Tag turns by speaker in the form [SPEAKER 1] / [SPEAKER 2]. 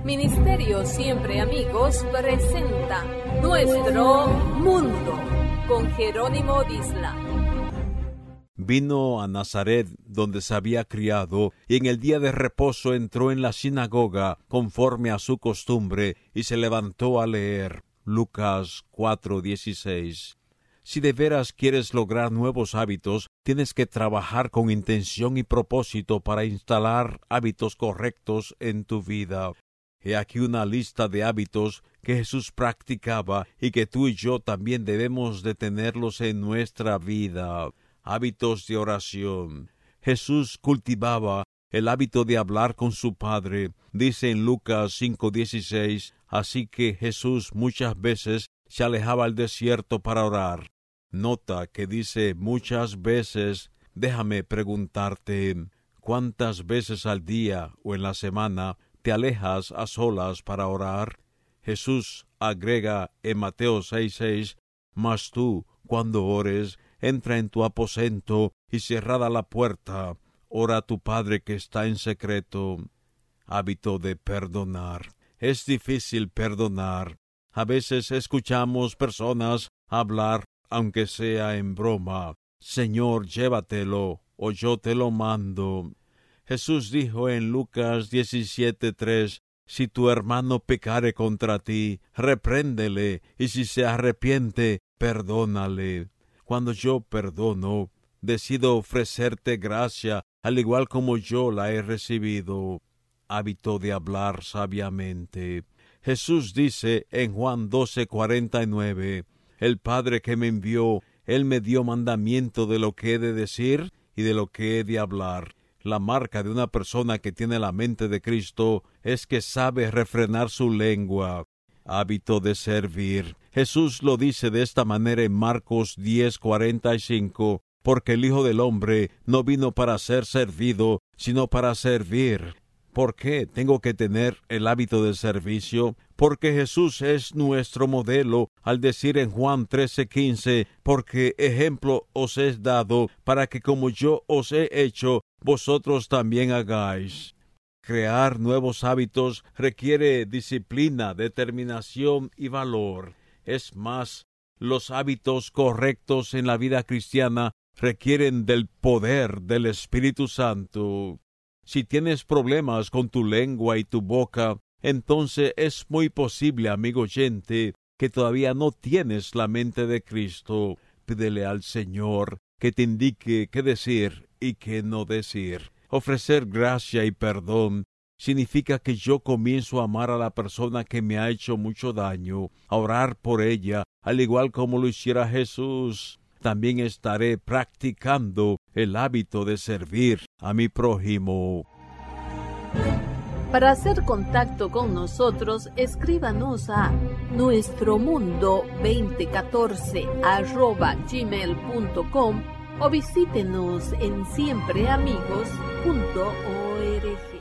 [SPEAKER 1] Ministerio Siempre Amigos presenta Nuestro Mundo con Jerónimo Disla.
[SPEAKER 2] Vino a Nazaret, donde se había criado, y en el día de reposo entró en la sinagoga, conforme a su costumbre, y se levantó a leer. Lucas 4:16. Si de veras quieres lograr nuevos hábitos, tienes que trabajar con intención y propósito para instalar hábitos correctos en tu vida. He aquí una lista de hábitos que Jesús practicaba y que tú y yo también debemos de tenerlos en nuestra vida. Hábitos de oración. Jesús cultivaba el hábito de hablar con su Padre. Dice en Lucas 5:16, así que Jesús muchas veces se alejaba al desierto para orar. Nota que dice muchas veces. Déjame preguntarte, ¿cuántas veces al día o en la semana te alejas a solas para orar? Jesús agrega en Mateo 6:6, mas tú, cuando ores, entra en tu aposento y cerrada la puerta, ora a tu Padre que está en secreto. Hábito de perdonar. Es difícil perdonar. A veces escuchamos personas hablar, aunque sea en broma, Señor, llévatelo, o yo te lo mando. Jesús dijo en Lucas 17:3, si tu hermano pecare contra ti, repréndele, y si se arrepiente, perdónale. Cuando yo perdono, decido ofrecerte gracia, al igual como yo la he recibido. Hábito de hablar sabiamente. Jesús dice en Juan 12:49, el Padre que me envió, Él me dio mandamiento de lo que he de decir y de lo que he de hablar. La marca de una persona que tiene la mente de Cristo es que sabe refrenar su lengua. Hábito de servir. Jesús lo dice de esta manera en Marcos 10:45, porque el Hijo del Hombre no vino para ser servido, sino para servir. ¿Por qué tengo que tener el hábito del servicio? Porque Jesús es nuestro modelo al decir en Juan 13:15, porque ejemplo os he dado para que como yo os he hecho, vosotros también hagáis. Crear nuevos hábitos requiere disciplina, determinación y valor. Es más, los hábitos correctos en la vida cristiana requieren del poder del Espíritu Santo. Si tienes problemas con tu lengua y tu boca, entonces es muy posible, amigo oyente, que todavía no tienes la mente de Cristo. Pídele al Señor que te indique qué decir y qué no decir. Ofrecer gracia y perdón significa que yo comienzo a amar a la persona que me ha hecho mucho daño, a orar por ella, al igual como lo hiciera Jesús. También estaré practicando el hábito de servir a mi prójimo.
[SPEAKER 1] Para hacer contacto con nosotros, escríbanos a nuestromundo2014@gmail.com o visítenos en siempreamigos.org.